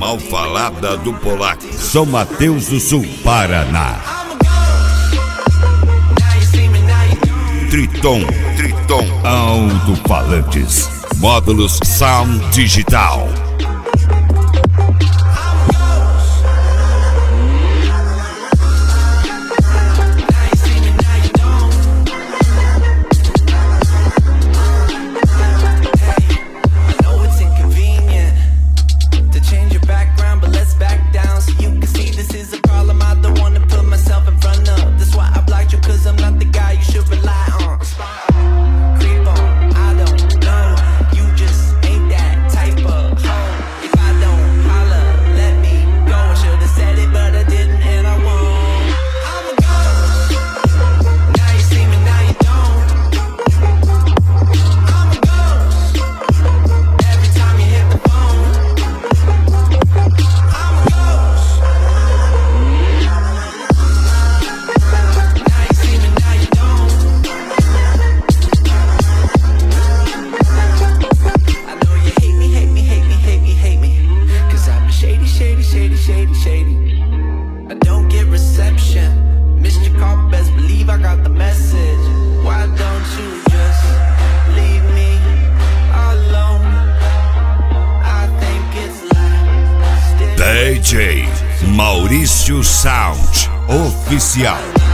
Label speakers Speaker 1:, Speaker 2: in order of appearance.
Speaker 1: Alfalada do Polaco, São Mateus do Sul, Paraná. Triton Alto-Falantes, módulos Sound Digital.
Speaker 2: I don't get reception. Missed your call, best believe I got the message. Why don't you just leave me alone? I think it's like
Speaker 1: DJ Maurício Sound Oficial.